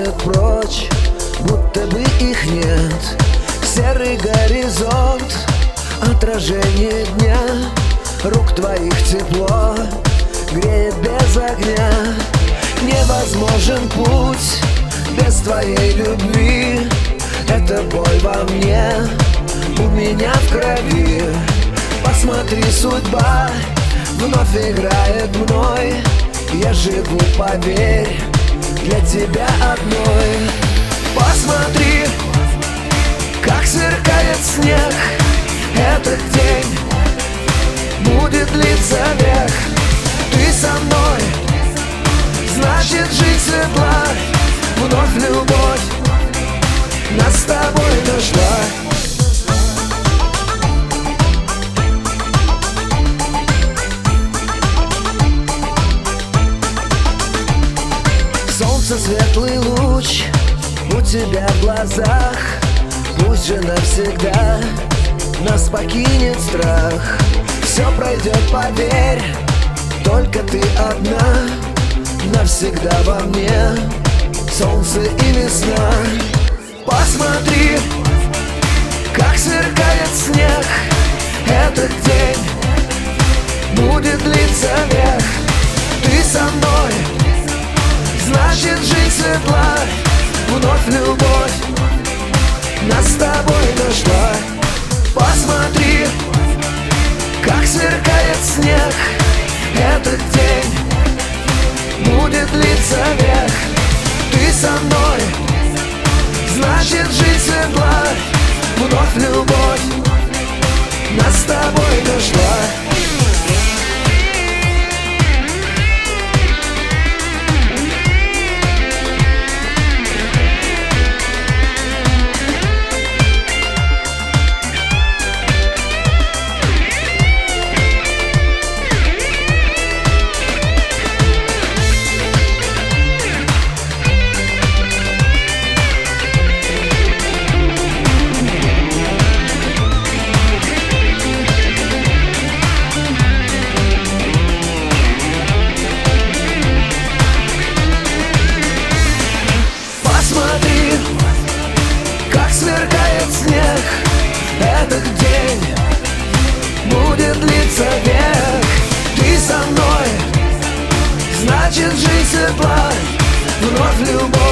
уходят прочь, будто бы их нет. Серый горизонт, отражение дня, рук твоих тепло греет без огня. Невозможен путь без твоей любви. Это боль во мне, у меня в крови. Посмотри, судьба вновь играет мной. Я живу, поверь, для тебя одной. Посмотри, как сверкает снег. Этот день будет длиться век. Ты со мной, значит жизнь светла. Вновь любовь нас с тобой нашла. Солнце, светлый луч у тебя в глазах. Пусть же навсегда нас покинет страх. Все пройдет, поверь, только ты одна. Навсегда во мне солнце и весна. Посмотри, как сверкает снег. Этот день будет длиться век. Ты со мной, значит жизнь светла. Вновь любовь нас с тобой нашла. Посмотри, как сверкает снег. Этот день будет длиться век. Ты со мной, значит жизнь светла. Вновь любовь нас с тобой нашла. Этот день будет длиться век. Ты со мной, значит жизнь светла. Вновь любовь